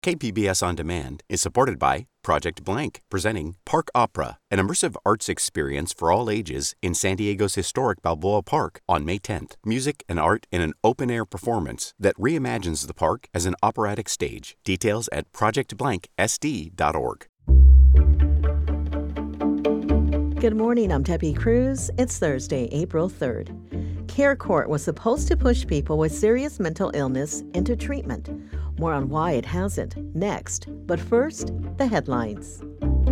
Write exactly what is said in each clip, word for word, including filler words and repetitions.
K P B S On Demand is supported by Project Blank, presenting Park Opera, an immersive arts experience for all ages in San Diego's historic Balboa Park on May tenth. Music and art in an open-air performance that reimagines the park as an operatic stage. Details at project blank s d dot org. Good morning, I'm Debbie Cruz. It's Thursday, April third. Care Court was supposed to push people with serious mental illness into treatment. More on why it hasn't next. But first, the headlines.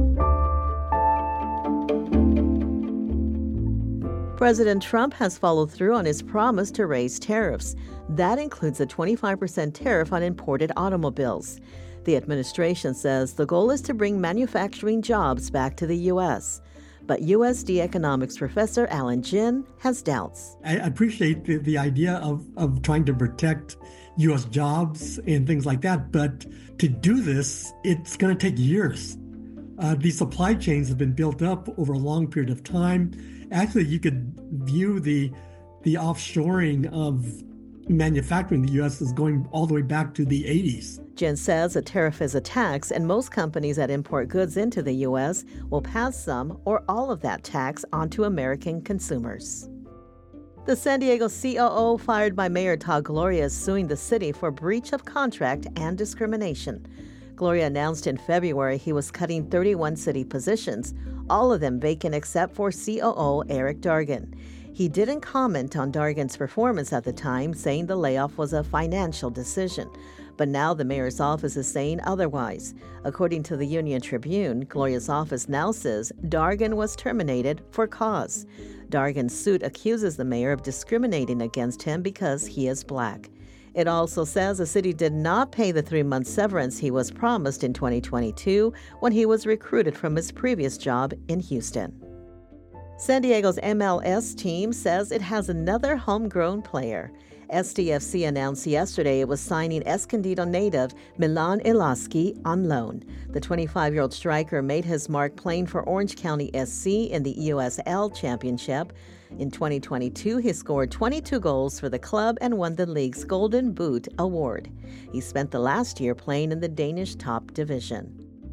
President Trump has followed through on his promise to raise tariffs. That includes a twenty-five percent tariff on imported automobiles. The administration says the goal is to bring manufacturing jobs back to the U S But U S D economics professor Alan Ginn has doubts. I appreciate the, the idea of, of trying to protect U S jobs and things like that, but to do this, it's going to take years. Uh, these supply chains have been built up over a long period of time. Actually, you could view the the offshoring of manufacturing in the U S as going all the way back to the eighties. Ginn says a tariff is a tax, and most companies that import goods into the U S will pass some or all of that tax onto American consumers. The San Diego C O O fired by Mayor Todd Gloria is suing the city for breach of contract and discrimination. Gloria announced in February he was cutting thirty-one city positions, all of them vacant except for C O O Eric Dargan. He didn't comment on Dargan's performance at the time, saying the layoff was a financial decision. But now the mayor's office is saying otherwise. According to the Union Tribune, Gloria's office now says Dargan was terminated for cause. Dargan's suit accuses the mayor of discriminating against him because he is black. It also says the city did not pay the three-month severance he was promised in twenty twenty-two when he was recruited from his previous job in Houston. San Diego's M L S team says it has another homegrown player. S D F C announced yesterday it was signing Escondido native Milan Ilaski on loan. The twenty-five-year-old striker made his mark playing for Orange County S C in the E U S L Championship. In twenty twenty-two, he scored twenty-two goals for the club and won the league's Golden Boot award. He spent the last year playing in the Danish top division.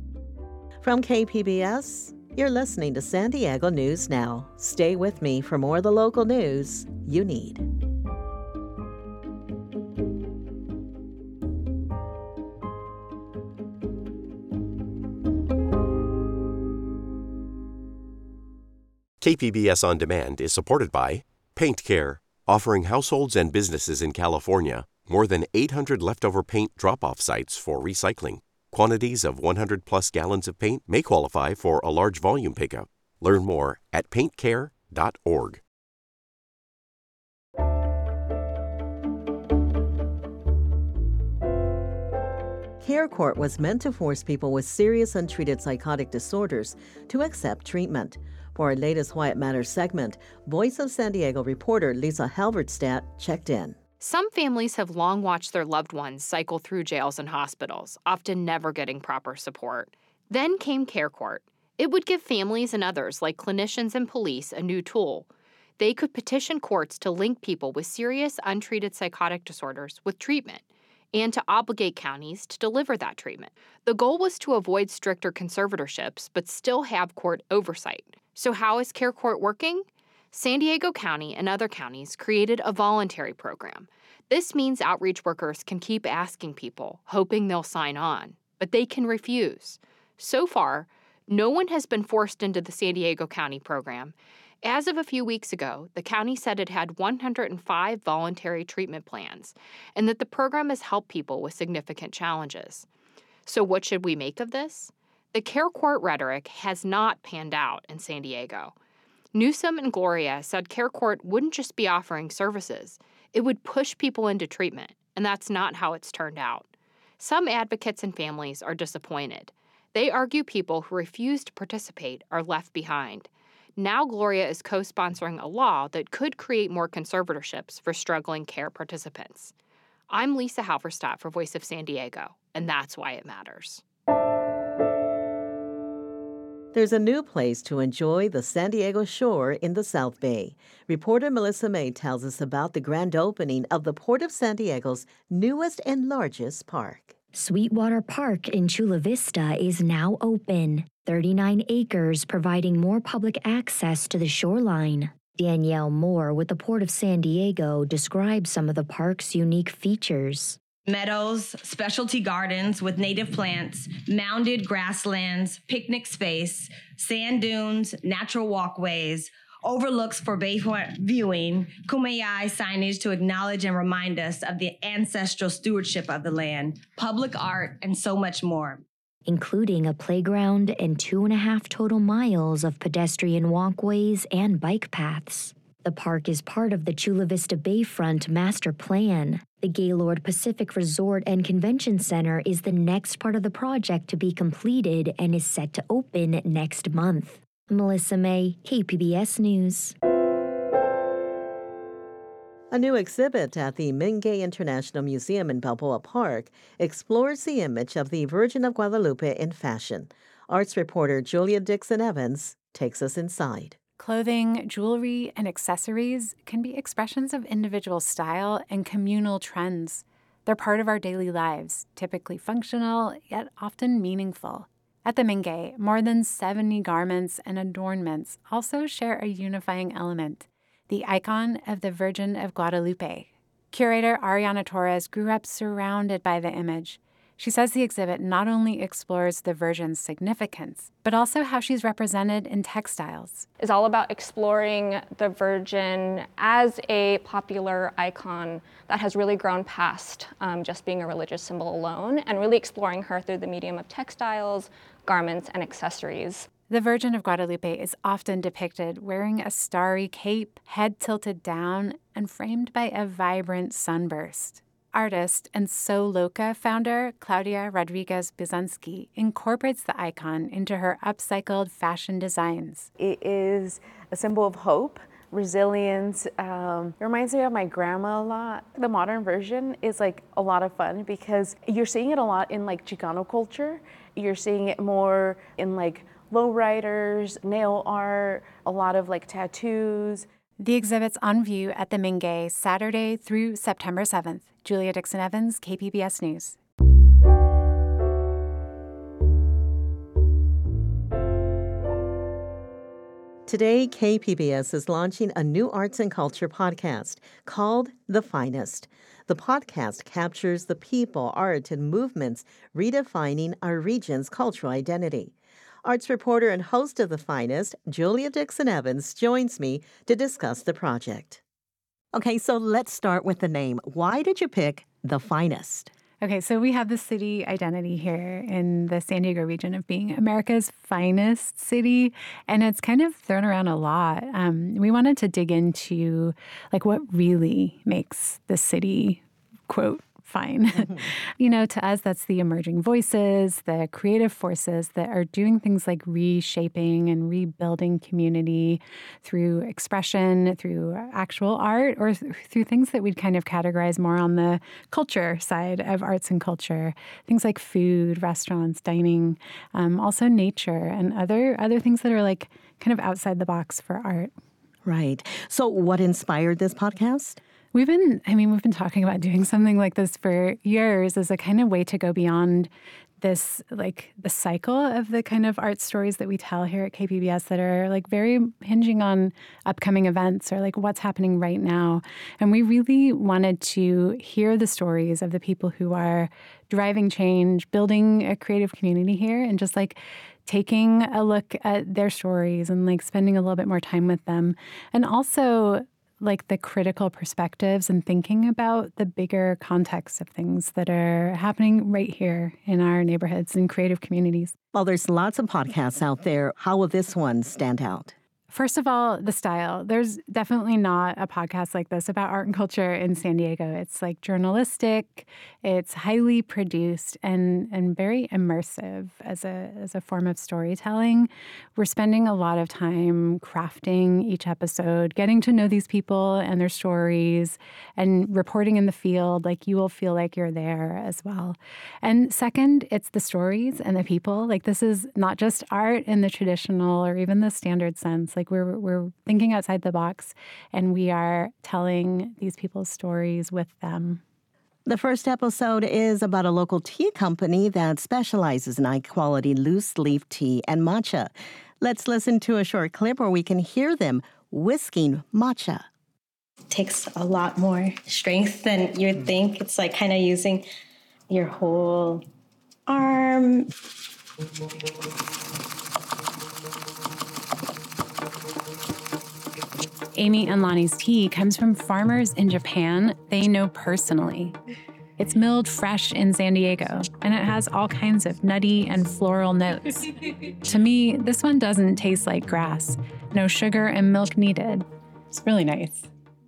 From K P B S, you're listening to San Diego News Now. Stay with me for more of the local news you need. K P B S On Demand is supported by Paint Care, offering households and businesses in California more than eight hundred leftover paint drop-off sites for recycling. Quantities of one hundred plus gallons of paint may qualify for a large volume pickup. Learn more at paint care dot org. Care Court was meant to force people with serious untreated psychotic disorders to accept treatment. For our latest Why It Matters segment, Voice of San Diego reporter Lisa Halberstadt checked in. Some families have long watched their loved ones cycle through jails and hospitals, often never getting proper support. Then came Care Court. It would give families and others, like clinicians and police, a new tool. They could petition courts to link people with serious, untreated psychotic disorders with treatment, and to obligate counties to deliver that treatment. The goal was to avoid stricter conservatorships, but still have court oversight. So how is Care Court working? San Diego County and other counties created a voluntary program. This means outreach workers can keep asking people, hoping they'll sign on, but they can refuse. So far, no one has been forced into the San Diego County program. As of a few weeks ago, the county said it had one hundred five voluntary treatment plans, and that the program has helped people with significant challenges. So what should we make of this? The Care Court rhetoric has not panned out in San Diego. Newsom and Gloria said Care Court wouldn't just be offering services, it would push people into treatment, and that's not how it's turned out. Some advocates and families are disappointed. They argue people who refuse to participate are left behind. Now Gloria is co-sponsoring a law that could create more conservatorships for struggling care participants. I'm Lisa Halverstadt for Voice of San Diego, and that's why it matters. There's a new place to enjoy the San Diego shore in the South Bay. Reporter Melissa May tells us about the grand opening of the Port of San Diego's newest and largest park. Sweetwater Park in Chula Vista is now open, thirty-nine acres providing more public access to the shoreline. Danielle Moore with the Port of San Diego describes some of the park's unique features. Meadows, specialty gardens with native plants, mounded grasslands, picnic space, sand dunes, natural walkways, overlooks for bayfront viewing, kumeyaay signage to acknowledge and remind us of the ancestral stewardship of the land, public art, and so much more. Including a playground and two and a half total miles of pedestrian walkways and bike paths. The park is part of the Chula Vista Bayfront Master Plan. The Gaylord Pacific Resort and Convention Center is the next part of the project to be completed and is set to open next month. Melissa May, K P B S News. A new exhibit at the Mingay International Museum in Balboa Park explores the image of the Virgin of Guadalupe in fashion. Arts reporter Julia Dixon Evans takes us inside. Clothing, jewelry, and accessories can be expressions of individual style and communal trends. They're part of our daily lives, typically functional, yet often meaningful. At the Mingay, more than seventy garments and adornments also share a unifying element, the icon of the Virgin of Guadalupe. Curator Ariana Torres grew up surrounded by the image. She says the exhibit not only explores the Virgin's significance, but also how she's represented in textiles. It's all about exploring the Virgin as a popular icon that has really grown past um, just being a religious symbol alone, and really exploring her through the medium of textiles, garments, and accessories. The Virgin of Guadalupe is often depicted wearing a starry cape, head tilted down, and framed by a vibrant sunburst. Artist and So Loca founder Claudia Rodriguez Bizanski incorporates the icon into her upcycled fashion designs. It is a symbol of hope, resilience. Um, it reminds me of my grandma a lot. The modern version is like a lot of fun because you're seeing it a lot in like Chicano culture. You're seeing it more in like lowriders, nail art, a lot of like tattoos. The exhibit's on view at the Mingay Saturday through September seventh. Julia Dixon Evans, K P B S News. Today, K P B S is launching a new arts and culture podcast called The Finest. The podcast captures the people, art, and movements redefining our region's cultural identity. Arts reporter and host of The Finest, Julia Dixon Evans, joins me to discuss the project. Okay, so let's start with the name. Why did you pick The Finest? Okay, so we have the city identity here in the San Diego region of being America's finest city, and it's kind of thrown around a lot. Um, we wanted to dig into like what really makes the city, quote, fine. Mm-hmm. You know, to us, that's the emerging voices, the creative forces that are doing things like reshaping and rebuilding community through expression, through actual art, or th- through things that we'd kind of categorize more on the culture side of arts and culture. Things like food, restaurants, dining, um, also nature, and other other things that are like kind of outside the box for art. Right. So what inspired this podcast? We've been, I mean, we've been talking about doing something like this for years as a kind of way to go beyond this, like the cycle of the kind of art stories that we tell here at K P B S that are like very hinging on upcoming events or like what's happening right now. And we really wanted to hear the stories of the people who are driving change, building a creative community here, and just like taking a look at their stories and like spending a little bit more time with them. And also like the critical perspectives and thinking about the bigger context of things that are happening right here in our neighborhoods and creative communities. Well, there's lots of podcasts out there. How will this one stand out? First of all, the style. There's definitely not a podcast like this about art and culture in San Diego. It's like journalistic, it's highly produced and and very immersive as a as a form of storytelling. We're spending a lot of time crafting each episode, getting to know these people and their stories, and reporting in the field. Like you will feel like you're there as well. And second, it's the stories and the people. Like this is not just art in the traditional or even the standard sense. Like we're we're thinking outside the box, and we are telling these people's stories with them. The first episode is about a local tea company that specializes in high-quality loose-leaf tea and matcha. Let's listen to a short clip where we can hear them whisking matcha. It takes a lot more strength than you would think. It's like kind of using your whole arm. Amy and Lonnie's tea comes from farmers in Japan they know personally. It's milled fresh in San Diego, and it has all kinds of nutty and floral notes. To me, this one doesn't taste like grass. No sugar and milk needed. It's really nice.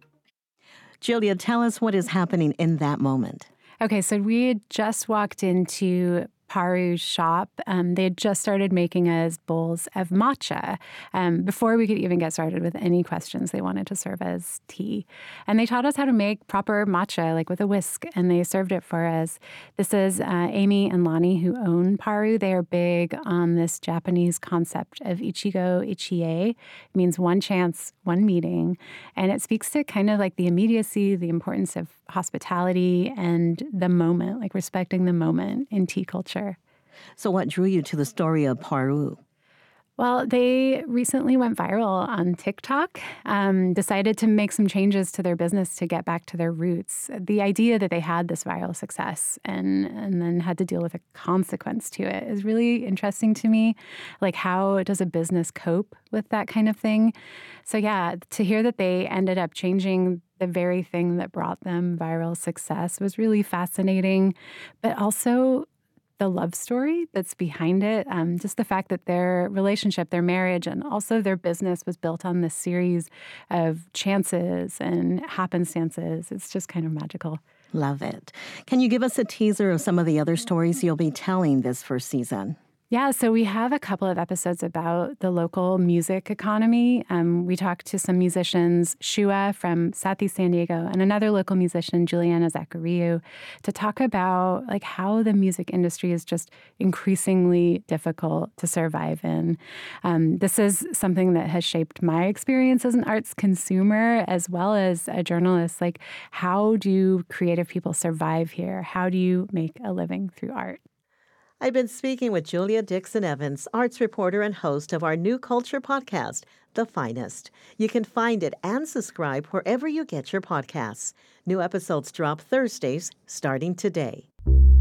Julia, tell us what is happening in that moment. Okay, so we had just walked into Paru's shop. Um, they had just started making us bowls of matcha um, before we could even get started with any questions they wanted to serve as tea. And they taught us how to make proper matcha, like with a whisk, and they served it for us. This is uh, Amy and Lonnie, who own Paru. They are big on this Japanese concept of ichigo ichie. It means one chance, one meeting. And it speaks to kind of like the immediacy, the importance of hospitality and the moment, like respecting the moment in tea culture. So what drew you to the story of Paru? Well, they recently went viral on TikTok, um, decided to make some changes to their business to get back to their roots. The idea that they had this viral success and, and then had to deal with a consequence to it is really interesting to me. Like, how does a business cope with that kind of thing? So yeah, to hear that they ended up changing the very thing that brought them viral success was really fascinating, but also the love story that's behind it, um, just the fact that their relationship, their marriage, and also their business was built on this series of chances and happenstances. It's just kind of magical. Love it. Can you give us a teaser of some of the other stories you'll be telling this first season? Yeah, so we have a couple of episodes about the local music economy. Um, we talked to some musicians, Shua from Southeast San Diego, and another local musician, Juliana Zachariou, to talk about like how the music industry is just increasingly difficult to survive in. Um, this is something that has shaped my experience as an arts consumer as well as a journalist. Like, how do creative people survive here? How do you make a living through art? I've been speaking with Julia Dixon Evans, arts reporter and host of our new culture podcast, The Finest. You can find it and subscribe wherever you get your podcasts. New episodes drop Thursdays, starting today.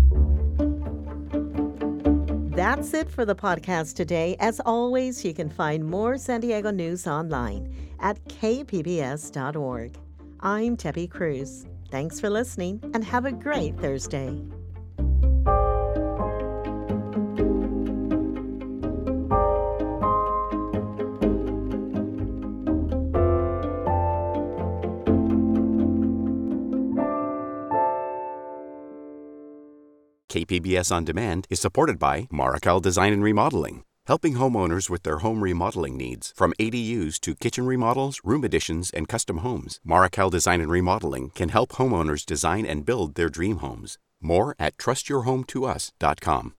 That's it for the podcast today. As always, you can find more San Diego news online at k p b s dot org. I'm Tepi Cruz. Thanks for listening and have a great Thursday. K P B S On Demand is supported by Marrocale Design and Remodeling, helping homeowners with their home remodeling needs. From A D Us to kitchen remodels, room additions, and custom homes, Marrocale Design and Remodeling can help homeowners design and build their dream homes. More at trust your home to us dot com.